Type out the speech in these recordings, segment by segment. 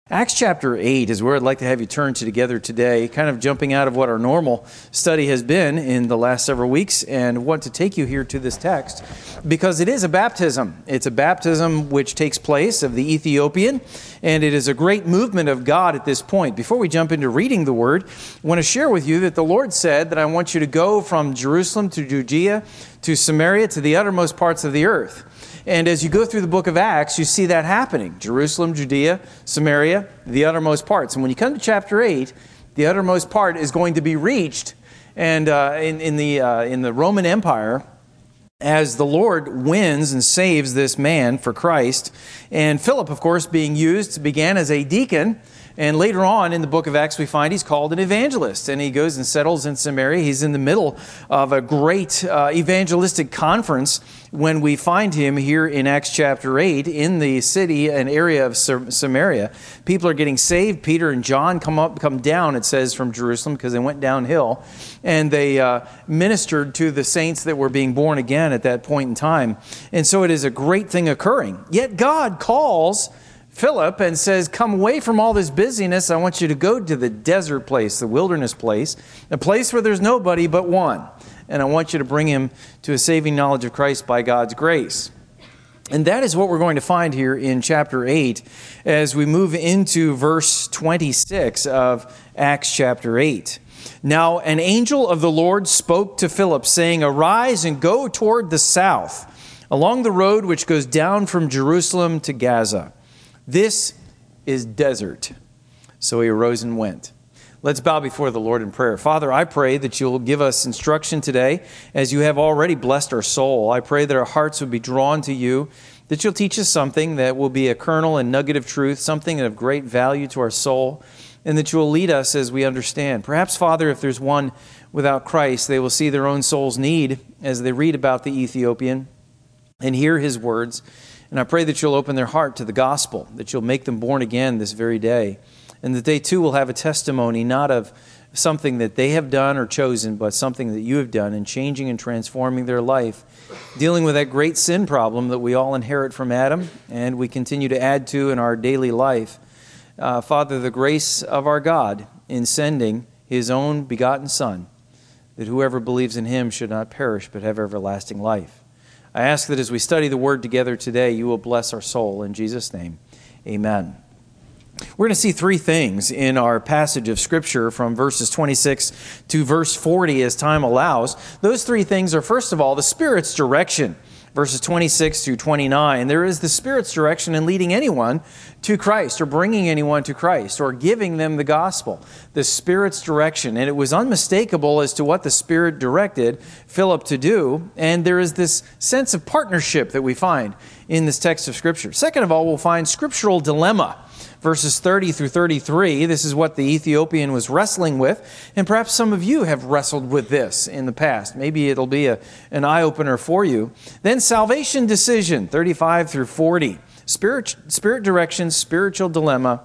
Acts chapter 8 is where I'd like to have you turn to together today, kind of jumping out of what our normal study has been in the last several weeks, and want to take you here to this text because it is a baptism. It's a baptism which takes place of the Ethiopian, and it is a great movement of God at this point. Before we jump into reading the Word, I want to share with you that the Lord said that I want you to go from Jerusalem to Judea to Samaria to the uttermost parts of the earth. And as you go through the book of Acts, you see that happening. Jerusalem, Judea, Samaria, the uttermost parts. And when you come to chapter 8, the uttermost part is going to be reached. And in the Roman Empire, as the Lord wins and saves this man for Christ. And Philip, of course, being used, began as a deacon. And later on in the book of Acts, we find he's called an evangelist, and he goes and settles in Samaria. He's in the middle of a great evangelistic conference when we find him here in Acts chapter 8 in the city and area of Samaria. People are getting saved. Peter and John come down, it says, from Jerusalem because they went downhill, and they ministered to the saints that were being born again at that point in time. And so it is a great thing occurring. Yet God calls Philip and says, come away from all this busyness. I want you to go to the desert place, the wilderness place, a place where there's nobody but one. And I want you to bring him to a saving knowledge of Christ by God's grace. And that is what we're going to find here in chapter 8 as we move into verse 26 of Acts chapter 8. Now an angel of the Lord spoke to Philip, saying, arise and go toward the south, along the road which goes down from Jerusalem to Gaza. This is desert. So he arose and went. Let's bow before the Lord in prayer. Father, I pray that you'll give us instruction today as you have already blessed our soul. I pray that our hearts would be drawn to you, that you'll teach us something that will be a kernel and nugget of truth, something of great value to our soul, and that you will lead us as we understand. Perhaps, Father, if there's one without Christ, they will see their own soul's need as they read about the Ethiopian and hear his words. And I pray that you'll open their heart to the gospel, that you'll make them born again this very day, and that they too will have a testimony not of something that they have done or chosen, but something that you have done in changing and transforming their life, dealing with that great sin problem that we all inherit from Adam and we continue to add to in our daily life. Father, the grace of our God in sending his own begotten Son, that whoever believes in him should not perish but have everlasting life. I ask that as we study the Word together today, you will bless our soul. In Jesus' name, amen. We're going to see three things in our passage of Scripture from verses 26 to verse 40 as time allows. Those three things are, first of all, the Spirit's direction. Verses 26 through 29, there is the Spirit's direction in leading anyone to Christ or bringing anyone to Christ or giving them the gospel. The Spirit's direction. And it was unmistakable as to what the Spirit directed Philip to do. And there is this sense of partnership that we find in this text of Scripture. Second of all, we'll find scriptural dilemma. Verses 30 through 33, this is what the Ethiopian was wrestling with. And perhaps some of you have wrestled with this in the past. Maybe it'll be an eye-opener for you. Then salvation decision, 35 through 40. Spirit direction, scriptural dilemma,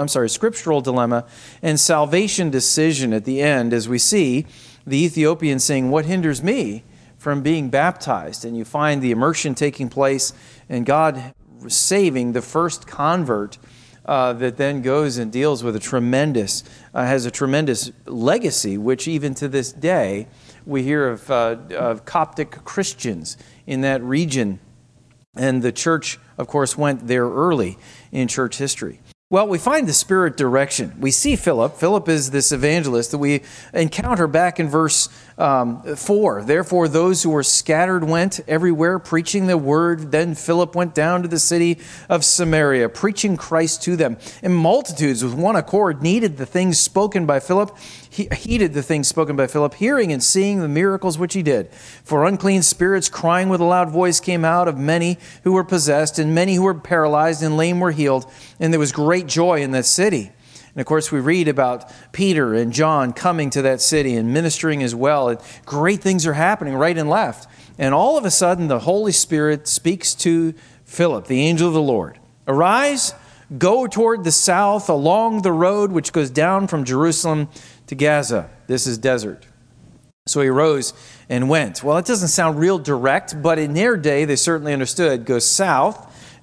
and salvation decision at the end as we see the Ethiopian saying, what hinders me from being baptized? And you find the immersion taking place and God saving the first convert that then goes and deals with has a tremendous legacy, which even to this day we hear of Coptic Christians in that region. And the church, of course, went there early in church history. Well, we find the Spirit direction. We see Philip. Philip is this evangelist that we encounter back in verse 4. Therefore, those who were scattered went everywhere, preaching the word. Then Philip went down to the city of Samaria, preaching Christ to them. And multitudes with one accord heeded the things spoken by Philip, hearing and seeing the miracles which he did. For unclean spirits, crying with a loud voice, came out of many who were possessed, and many who were paralyzed and lame were healed. And there was great joy in that city. And of course, we read about Peter and John coming to that city and ministering as well. And great things are happening right and left. And all of a sudden, the Holy Spirit speaks to Philip, the angel of the Lord. Arise, go toward the south along the road which goes down from Jerusalem to Gaza. This is desert. So he arose and went. Well, it doesn't sound real direct, but in their day, they certainly understood. Go south.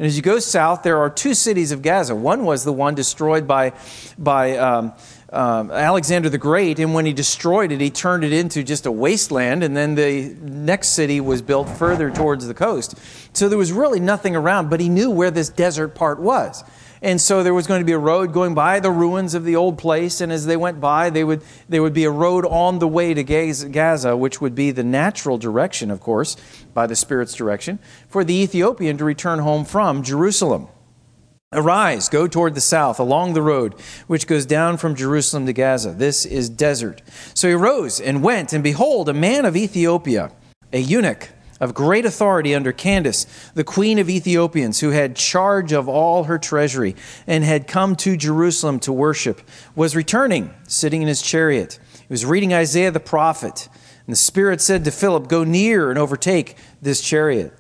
And as you go south, there are two cities of Gaza. One was the one destroyed by Alexander the Great, and when he destroyed it, he turned it into just a wasteland, and then the next city was built further towards the coast. So there was really nothing around, but he knew where this desert part was. And so there was going to be a road going by the ruins of the old place, and as they went by, there would be a road on the way to Gaza, which would be the natural direction, of course, by the Spirit's direction, for the Ethiopian to return home from Jerusalem. Arise, go toward the south, along the road which goes down from Jerusalem to Gaza. This is desert. So he rose and went, and behold, a man of Ethiopia, a eunuch of great authority under Candace, the queen of Ethiopians, who had charge of all her treasury, and had come to Jerusalem to worship, was returning, sitting in his chariot. He was reading Isaiah the prophet, and the Spirit said to Philip, go near and overtake this chariot.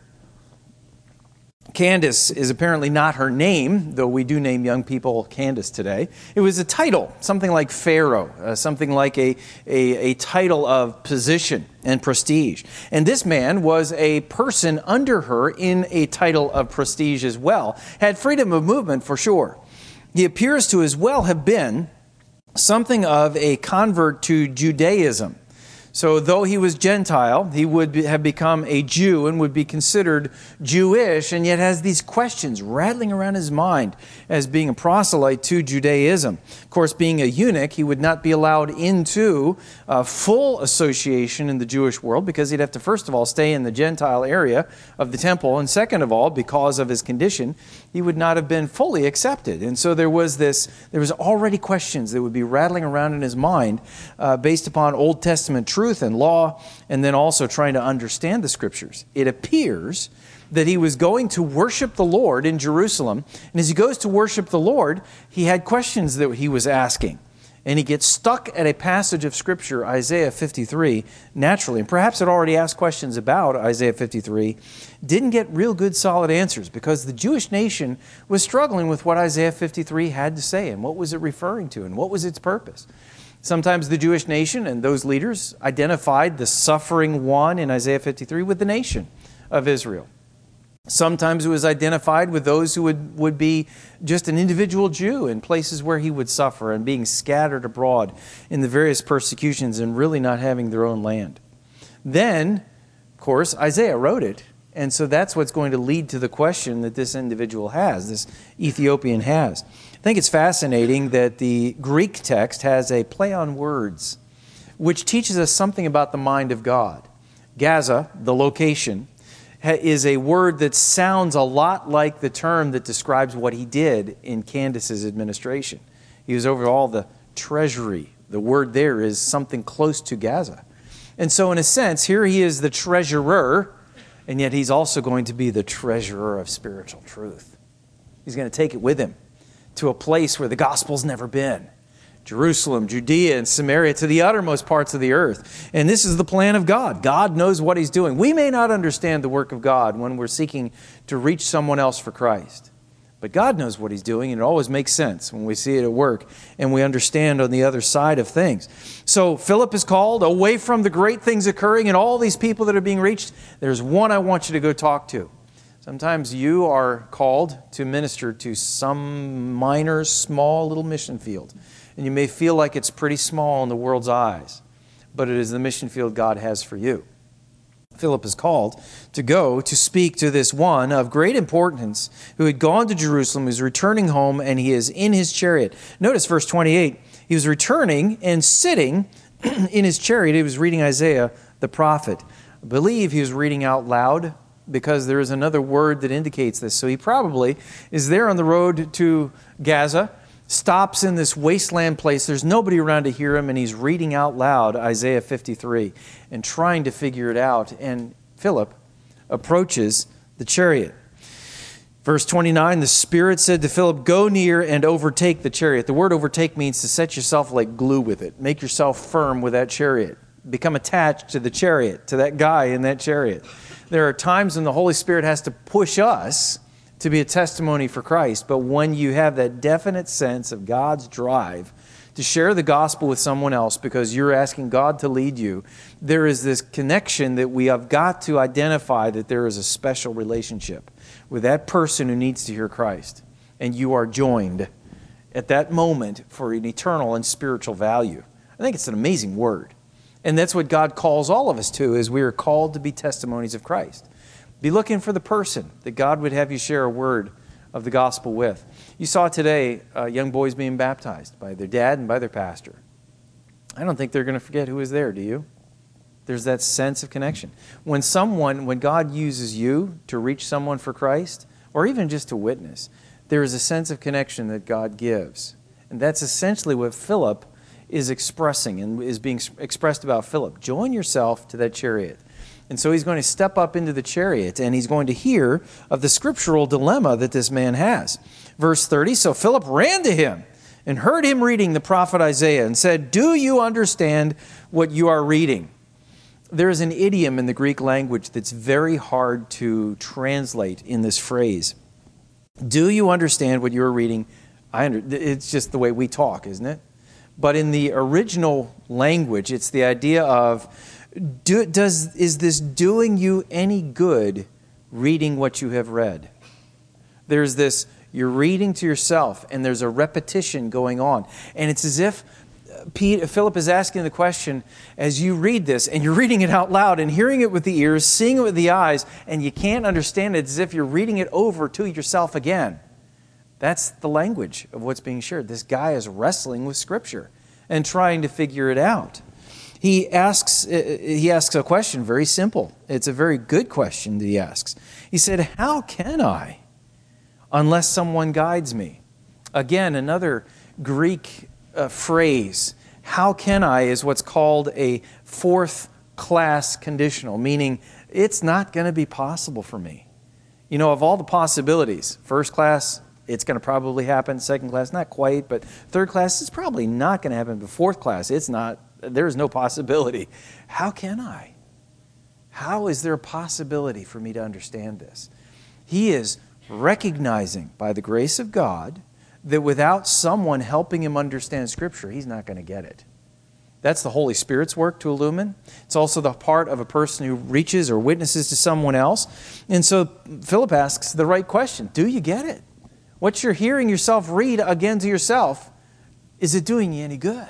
Candace is apparently not her name, though we do name young people Candace today. It was a title, something like Pharaoh, something like a title of position and prestige. And this man was a person under her in a title of prestige as well. Had freedom of movement for sure. He appears to as well have been something of a convert to Judaism. So though he was Gentile, he would have become a Jew and would be considered Jewish, and yet has these questions rattling around his mind as being a proselyte to Judaism. Of course, being a eunuch, he would not be allowed into full association in the Jewish world, because he'd have to first of all stay in the Gentile area of the temple, and second of all, because of his condition, he would not have been fully accepted. And so there was already questions that would be rattling around in his mind based upon Old Testament truth and law, and then also trying to understand the Scriptures. It appears that he was going to worship the Lord in Jerusalem, and as he goes to worship the Lord, he had questions that he was asking. And he gets stuck at a passage of Scripture, Isaiah 53, naturally, and perhaps had already asked questions about Isaiah 53, didn't get real good solid answers, because the Jewish nation was struggling with what Isaiah 53 had to say, and what was it referring to, and what was its purpose. Sometimes the Jewish nation and those leaders identified the suffering one in Isaiah 53 with the nation of Israel. Sometimes it was identified with those who would be just an individual Jew in places where he would suffer and being scattered abroad in the various persecutions and really not having their own land. Then, of course, Isaiah wrote it, and so that's what's going to lead to the question that this individual has, this Ethiopian has. I think it's fascinating that the Greek text has a play on words, which teaches us something about the mind of God. Gaza, the location, is a word that sounds a lot like the term that describes what he did in Candace's administration. He was over all the treasury. The word there is something close to Gaza. And so in a sense, here he is the treasurer, and yet he's also going to be the treasurer of spiritual truth. He's going to take it with him to a place where the gospel's never been. Jerusalem, Judea, and Samaria, to the uttermost parts of the earth. And this is the plan of God. God knows what He's doing. We may not understand the work of God when we're seeking to reach someone else for Christ. But God knows what He's doing, and it always makes sense when we see it at work and we understand on the other side of things. So Philip is called away from the great things occurring and all these people that are being reached. There's one I want you to go talk to. Sometimes you are called to minister to some minor, small little mission field. And you may feel like it's pretty small in the world's eyes, but it is the mission field God has for you. Philip is called to go to speak to this one of great importance who had gone to Jerusalem, who's returning home, and he is in his chariot. Notice verse 28. He was returning and sitting in his chariot. He was reading Isaiah the prophet. I believe he was reading out loud, because there is another word that indicates this. So he probably is there on the road to Gaza, stops in this wasteland place. There's nobody around to hear him, and he's reading out loud Isaiah 53 and trying to figure it out. And Philip approaches the chariot. Verse 29, the Spirit said to Philip, go near and overtake the chariot. The word overtake means to set yourself like glue with it. Make yourself firm with that chariot. Become attached to the chariot, to that guy in that chariot. There are times when the Holy Spirit has to push us to be a testimony for Christ. But when you have that definite sense of God's drive to share the gospel with someone else because you're asking God to lead you, there is this connection that we have got to identify that there is a special relationship with that person who needs to hear Christ. And you are joined at that moment for an eternal and spiritual value. I think it's an amazing word. And that's what God calls all of us to, is we are called to be testimonies of Christ. Be looking for the person that God would have you share a word of the gospel with. You saw today young boys being baptized by their dad and by their pastor. I don't think they're going to forget who was there, do you? There's that sense of connection. When God uses you to reach someone for Christ, or even just to witness, there is a sense of connection that God gives. And that's essentially what Philip is expressing and is being expressed about Philip. Join yourself to that chariot. And so he's going to step up into the chariot and he's going to hear of the scriptural dilemma that this man has. Verse 30, so Philip ran to him and heard him reading the prophet Isaiah and said, do you understand what you are reading? There is an idiom in the Greek language that's very hard to translate in this phrase. Do you understand what you are reading? It's just the way we talk, isn't it? But in the original language, it's the idea of, is this doing you any good reading what you have read? There's this, you're reading to yourself, and there's a repetition going on. And it's as if Philip is asking the question, as you read this, and you're reading it out loud, and hearing it with the ears, seeing it with the eyes, and you can't understand it, it's as if you're reading it over to yourself again. That's the language of what's being shared. This guy is wrestling with Scripture and trying to figure it out. He asks a question, very simple. It's a very good question that he asks. He said, how can I, unless someone guides me? Again, another Greek phrase. How can I is what's called a fourth class conditional, meaning it's not going to be possible for me. You know, of all the possibilities, first class, it's going to probably happen. Second class, not quite, but third class, it's probably not going to happen. But fourth class, it's not. There's no possibility. How can I? How is there a possibility for me to understand this? He is recognizing by the grace of God that without someone helping him understand Scripture, he's not going to get it. That's the Holy Spirit's work to illumine. It's also the part of a person who reaches or witnesses to someone else. And so Philip asks the right question. Do you get it? What you're hearing yourself read again to yourself, is it doing you any good?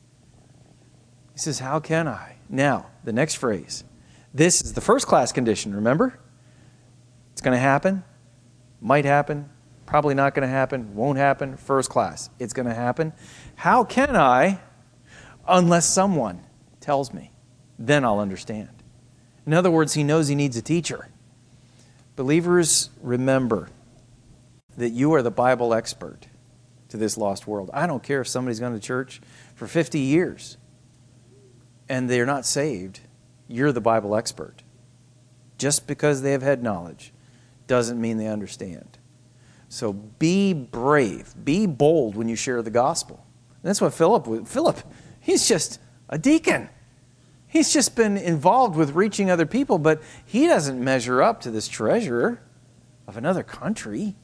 He says, how can I? Now, the next phrase. This is the first class condition, remember? It's going to happen, might happen, probably not going to happen, won't happen, first class. It's going to happen. How can I, unless someone tells me? Then I'll understand. In other words, he knows he needs a teacher. Believers, remember that you are the Bible expert to this lost world. I don't care if somebody's gone to church for 50 years and they're not saved. You're the Bible expert. Just because they have head knowledge doesn't mean they understand. So be brave, be bold when you share the gospel. And that's what Philip, he's just a deacon. He's just been involved with reaching other people, but he doesn't measure up to this treasurer of another country.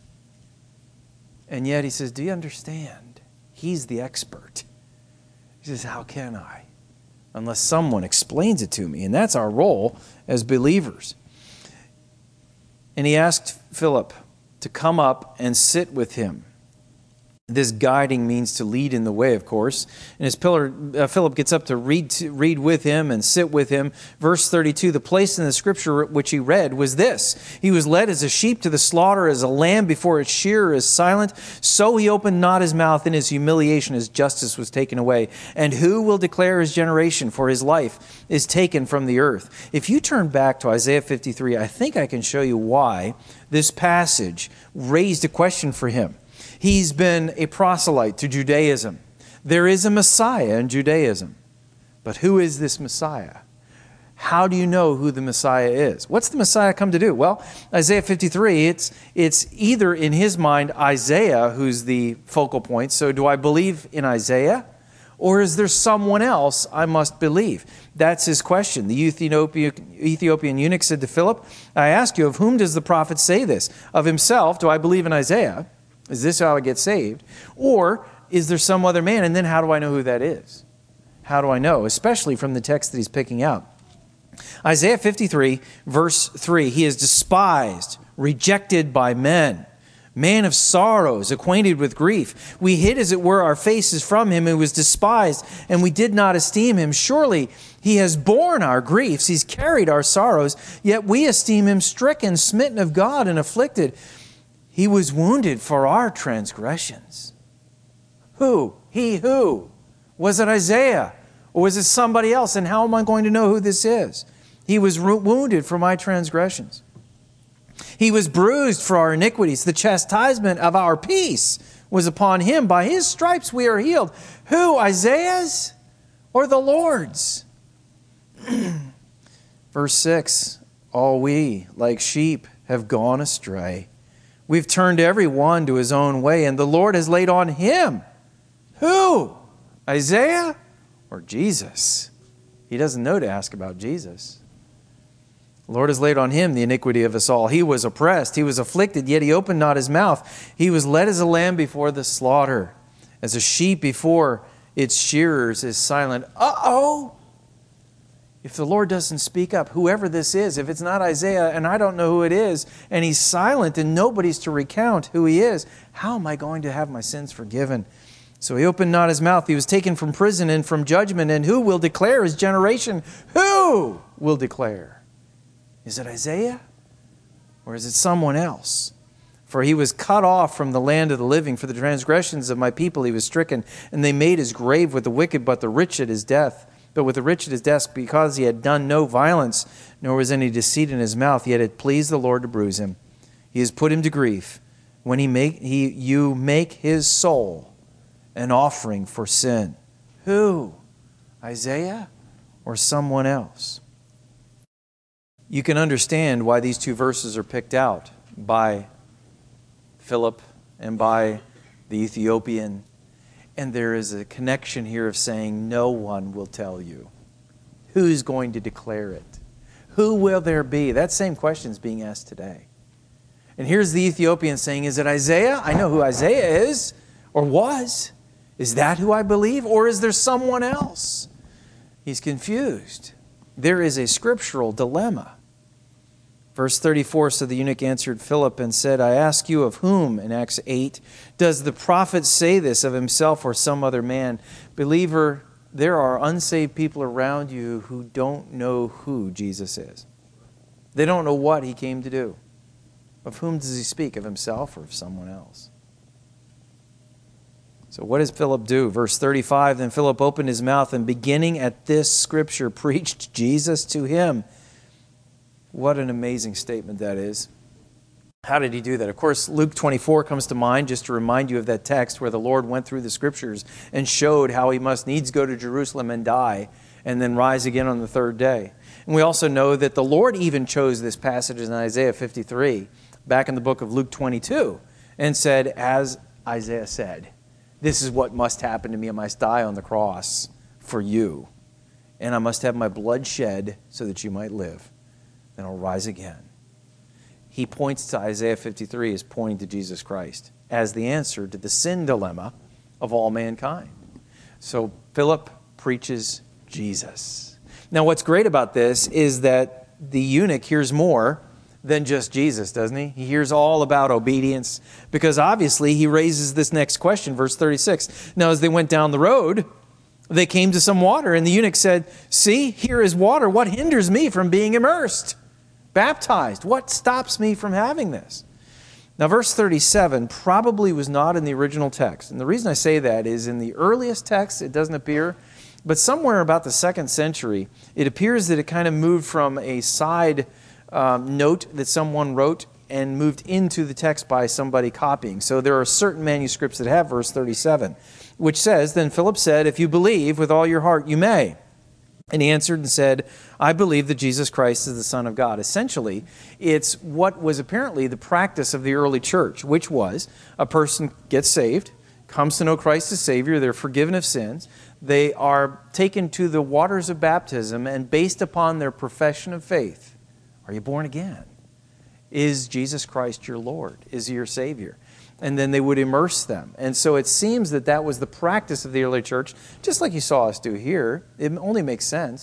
And yet he says, do you understand? He's the expert. He says, how can I? Unless someone explains it to me. And that's our role as believers. And he asked Philip to come up and sit with him. This guiding means to lead in the way, of course. And as Philip gets up to read with him and sit with him, verse 32, the place in the Scripture which he read was this. He was led as a sheep to the slaughter, as a lamb before its shearer is silent. So he opened not his mouth. In his humiliation his justice was taken away. And who will declare his generation? For his life is taken from the earth. If you turn back to Isaiah 53, I think I can show you why this passage raised a question for him. He's been a proselyte to Judaism. There is a Messiah in Judaism. But who is this Messiah? How do you know who the Messiah is? What's the Messiah come to do? Well, Isaiah 53, it's either in his mind Isaiah who's the focal point. So do I believe in Isaiah? Or is there someone else I must believe? That's his question. The Ethiopian eunuch said to Philip, I ask you, of whom does the prophet say this? Of himself, do I believe in Isaiah? Is this how I get saved? Or is there some other man? And then how do I know who that is? How do I know? Especially from the text that he's picking out. Isaiah 53, verse 3, he is despised rejected by men, man of sorrows, acquainted with grief. We hid, as it were, our faces from him who was despised, and we did not esteem him. Surely he has borne our griefs, he's carried our sorrows, yet we esteem him stricken, smitten of God, and afflicted. He was wounded for our transgressions. Who? He who? Was it Isaiah? Or was it somebody else? And how am I going to know who this is? He was wounded for my transgressions. He was bruised for our iniquities. The chastisement of our peace was upon him. By his stripes we are healed. Who? Isaiah's or the Lord's? Verse 6, all we, like sheep, have gone astray. We've turned every one to his own way, and the Lord has laid on him. Who? Isaiah or Jesus? He doesn't know to ask about Jesus. The Lord has laid on him the iniquity of us all. He was oppressed, he was afflicted, yet he opened not his mouth. He was led as a lamb before the slaughter, as a sheep before its shearers is silent. Uh-oh! If the Lord doesn't speak up, whoever this is, if it's not Isaiah and I don't know who it is, and he's silent and nobody's to recount who he is, how am I going to have my sins forgiven? So he opened not his mouth. He was taken from prison and from judgment. And who will declare his generation? Who will declare? Is it Isaiah? Or is it someone else? For he was cut off from the land of the living. For the transgressions of my people he was stricken. And they made his grave with the wicked, but the rich at his death. But with the rich at his desk, because he had done no violence, nor was any deceit in his mouth, yet it pleased the Lord to bruise him. He has put him to grief. When you make his soul an offering for sin. Who? Isaiah or someone else? You can understand why these two verses are picked out by Philip and by the Ethiopian. And there is a connection here of saying, no one will tell you. Who's going to declare it? Who will there be? That same question is being asked today. And here's the Ethiopian saying, is it Isaiah? I know who Isaiah is or was. Is that who I believe? Or is there someone else? He's confused. There is a scriptural dilemma. Verse 34, so the eunuch answered Philip and said, I ask you of whom, in Acts 8, does the prophet say this, of himself or some other man? Believer, there are unsaved people around you who don't know who Jesus is. They don't know what he came to do. Of whom does he speak, of himself or of someone else? So what does Philip do? Verse 35, then Philip opened his mouth and beginning at this scripture preached Jesus to him. What an amazing statement that is. How did he do that? Of course, Luke 24 comes to mind just to remind you of that text where the Lord went through the scriptures and showed how he must needs go to Jerusalem and die and then rise again on the third day. And we also know that the Lord even chose this passage in Isaiah 53 back in the book of Luke 22 and said, as Isaiah said, this is what must happen to me. I must die on the cross for you. And I must have my blood shed so that you might live. Then I'll rise again. He points to Isaiah 53 as pointing to Jesus Christ as the answer to the sin dilemma of all mankind. So Philip preaches Jesus. Now what's great about this is that the eunuch hears more than just Jesus, doesn't he? He hears all about obedience because obviously he raises this next question, verse 36. Now as they went down the road, they came to some water and the eunuch said, see, here is water. What hinders me from being immersed, baptized? What stops me from having this? Now verse 37 probably was not in the original text. And the reason I say that is in the earliest text it doesn't appear, but somewhere about the 2nd century, it appears that it kind of moved from a side note that someone wrote and moved into the text by somebody copying. So there are certain manuscripts that have verse 37, which says, then Philip said, if you believe with all your heart, you may. And he answered and said, I believe that Jesus Christ is the Son of God. Essentially, it's what was apparently the practice of the early church, which was a person gets saved, comes to know Christ as Savior, they're forgiven of sins, they are taken to the waters of baptism, and based upon their profession of faith, are you born again? Is Jesus Christ your Lord? Is he your Savior? And then they would immerse them. And so it seems that that was the practice of the early church, just like you saw us do here. It only makes sense.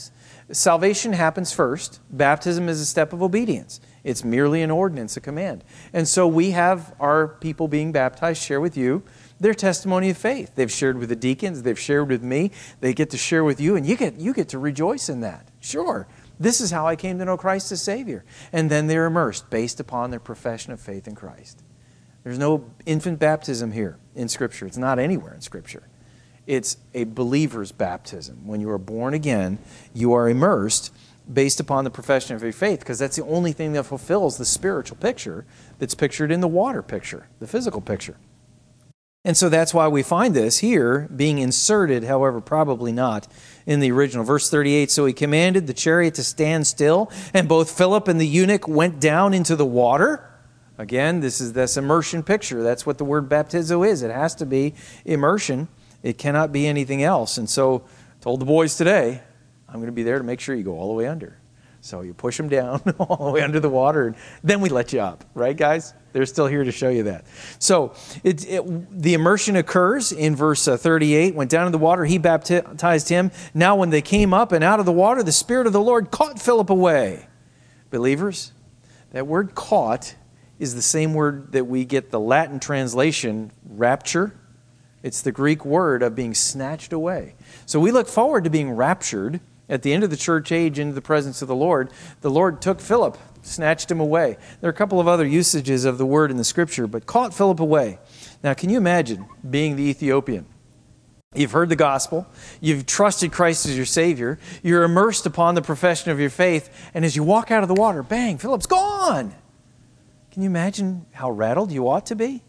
Salvation happens first. Baptism is a step of obedience. It's merely an ordinance, a command. And so we have our people being baptized share with you their testimony of faith. They've shared with the deacons. They've shared with me. They get to share with you, and you get to rejoice in that. Sure, this is how I came to know Christ as Savior. And then they're immersed based upon their profession of faith in Christ. There's no infant baptism here in Scripture. It's not anywhere in Scripture. It's a believer's baptism. When you are born again, you are immersed based upon the profession of your faith, because that's the only thing that fulfills the spiritual picture that's pictured in the water picture, the physical picture. And so that's why we find this here being inserted, however, probably not in the original. Verse 38, so he commanded the chariot to stand still, and both Philip and the eunuch went down into the water. Again, this is this immersion picture. That's what the word baptizo is. It has to be immersion. It cannot be anything else. And so I told the boys today, I'm going to be there to make sure you go all the way under. So you push them down all the way under the water, and then we let you up. Right, guys? They're still here to show you that. So the immersion occurs in verse 38. Went down in the water, he baptized him. Now when they came up and out of the water, the Spirit of the Lord caught Philip away. Believers, that word caught is the same word that we get the Latin translation, rapture. It's the Greek word of being snatched away. So we look forward to being raptured at the end of the church age into the presence of the Lord. The Lord took Philip, snatched him away. There are a couple of other usages of the word in the Scripture, but caught Philip away. Now, can you imagine being the Ethiopian? You've heard the gospel. You've trusted Christ as your Savior. You're immersed upon the profession of your faith. And as you walk out of the water, bang, Philip's gone. Can you imagine how rattled you ought to be?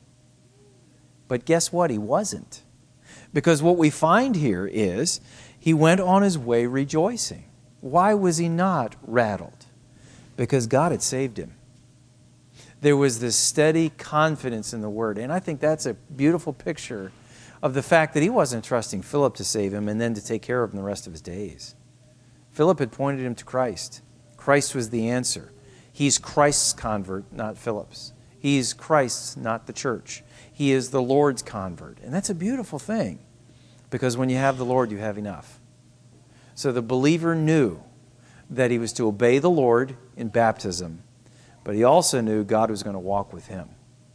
But guess what? He wasn't. Because what we find here is he went on his way rejoicing. Why was he not rattled? Because God had saved him. There was this steady confidence in the Word. And I think that's a beautiful picture of the fact that he wasn't trusting Philip to save him and then to take care of him the rest of his days. Philip had pointed him to Christ. Christ was the answer. He's Christ's convert, not Philip's. He's Christ's, not the church. He is the Lord's convert. And that's a beautiful thing, because when you have the Lord, you have enough. So the believer knew that he was to obey the Lord in baptism, but he also knew God was going to walk with him.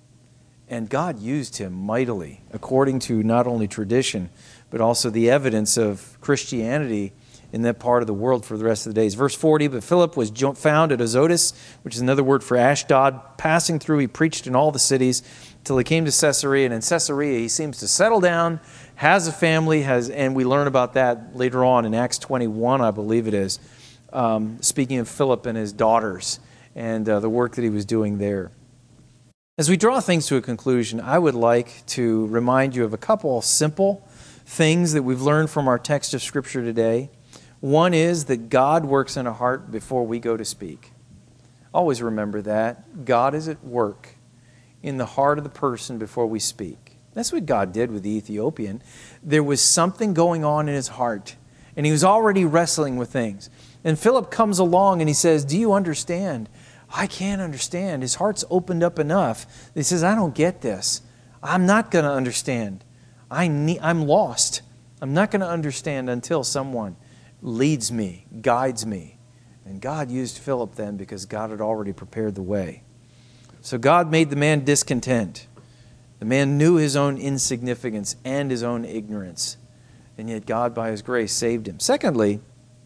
And God used him mightily, according to not only tradition, but also the evidence of Christianity in that part of the world for the rest of the days. Verse 40, but Philip was found at Azotus, which is another word for Ashdod. Passing through, he preached in all the cities till he came to Caesarea. And in Caesarea, he seems to settle down, has a family, and we learn about that later on in Acts 21, I believe it is, speaking of Philip and his daughters and the work that he was doing there. As we draw things to a conclusion, I would like to remind you of a couple simple things that we've learned from our text of Scripture today. One is that God works in a heart before we go to speak. Always remember that. God is at work in the heart of the person before we speak. That's what God did with the Ethiopian. There was something going on in his heart, and he was already wrestling with things. And Philip comes along and he says, do you understand? I can't understand. His heart's opened up enough. He says, I don't get this. I'm not going to understand. I'm lost. I'm not going to understand until someone leads me, guides me. And God used Philip then because God had already prepared the way. So God made the man discontent. The man knew his own insignificance and his own ignorance. And yet God, by His grace, saved him. Secondly,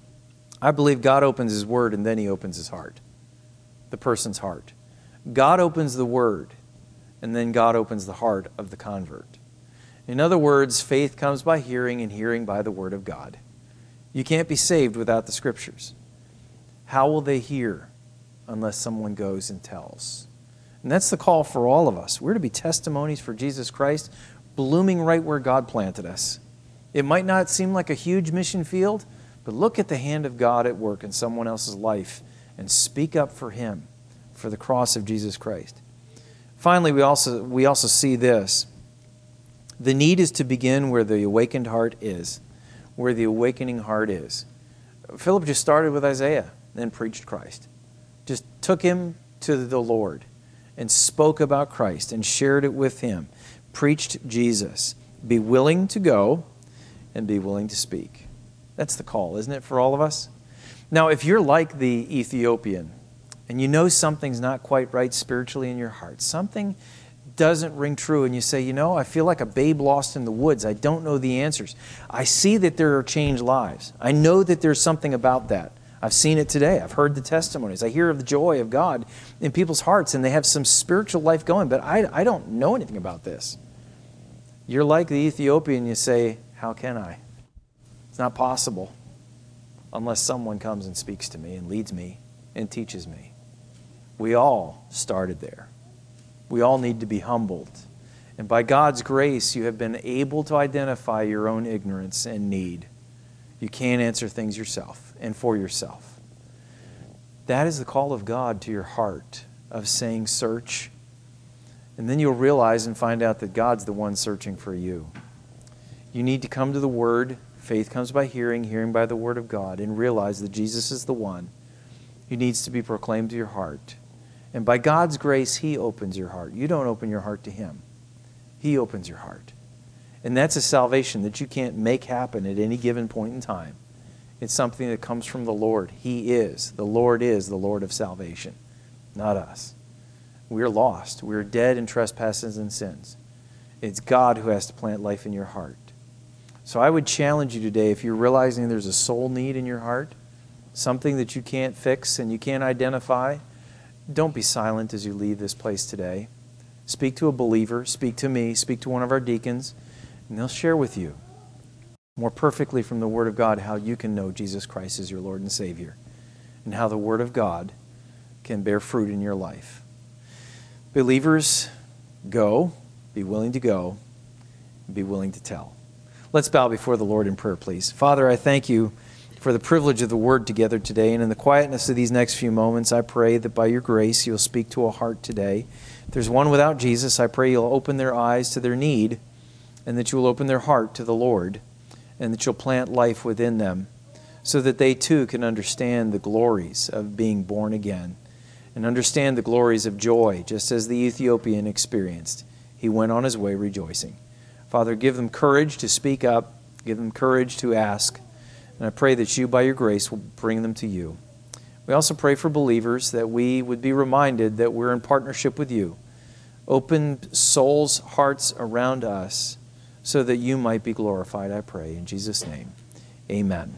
I believe God opens His Word and then He opens his heart, the person's heart. God opens the Word and then God opens the heart of the convert. In other words, faith comes by hearing and hearing by the Word of God. You can't be saved without the Scriptures. How will they hear unless someone goes and tells? And that's the call for all of us. We're to be testimonies for Jesus Christ, blooming right where God planted us. It might not seem like a huge mission field, but look at the hand of God at work in someone else's life and speak up for Him, for the cross of Jesus Christ. Finally, we also see this. The need is to begin where the awakened heart is. Where the awakening heart is. Philip just started with Isaiah, then preached Christ. Just took him to the Lord and spoke about Christ and shared it with him. Preached Jesus. Be willing to go and be willing to speak. That's the call, isn't it, for all of us? Now, if you're like the Ethiopian and you know something's not quite right spiritually in your heart, something doesn't ring true, and you say, I feel like a babe lost in the woods. I don't know the answers. I see that there are changed lives. I know that there's something about that. I've seen it today. I've heard the testimonies. I hear of the joy of God in people's hearts, and they have some spiritual life going, but I don't know anything about this. You're like the Ethiopian, you say, how can I? It's not possible unless someone comes and speaks to me and leads me and teaches me. We all started there. We all need to be humbled. And by God's grace, you have been able to identify your own ignorance and need. You can't answer things yourself and for yourself. That is the call of God to your heart of saying, search. And then you'll realize and find out that God's the one searching for you. You need to come to the Word. Faith comes by hearing, hearing by the Word of God, and realize that Jesus is the one who needs to be proclaimed to your heart. And by God's grace, He opens your heart. You don't open your heart to Him. He opens your heart. And that's a salvation that you can't make happen at any given point in time. It's something that comes from the Lord. He is. The Lord is the Lord of salvation, not us. We're lost. We're dead in trespasses and sins. It's God who has to plant life in your heart. So I would challenge you today, if you're realizing there's a soul need in your heart, something that you can't fix and you can't identify, don't be silent as you leave this place today. Speak to a believer, speak to me, speak to one of our deacons, and they'll share with you more perfectly from the Word of God how you can know Jesus Christ as your Lord and Savior, and how the Word of God can bear fruit in your life. Believers, go, be willing to go, be willing to tell. Let's bow before the Lord in prayer, please. Father, I thank you for the privilege of the Word together today. And in the quietness of these next few moments, I pray that by your grace, you'll speak to a heart today. If there's one without Jesus, I pray you'll open their eyes to their need, and that you will open their heart to the Lord, and that you'll plant life within them so that they too can understand the glories of being born again and understand the glories of joy, just as the Ethiopian experienced. He went on his way rejoicing. Father, give them courage to speak up, give them courage to ask, and I pray that you, by your grace, will bring them to you. We also pray for believers that we would be reminded that we're in partnership with you. Open souls, hearts around us so that you might be glorified, I pray. In Jesus' name, amen.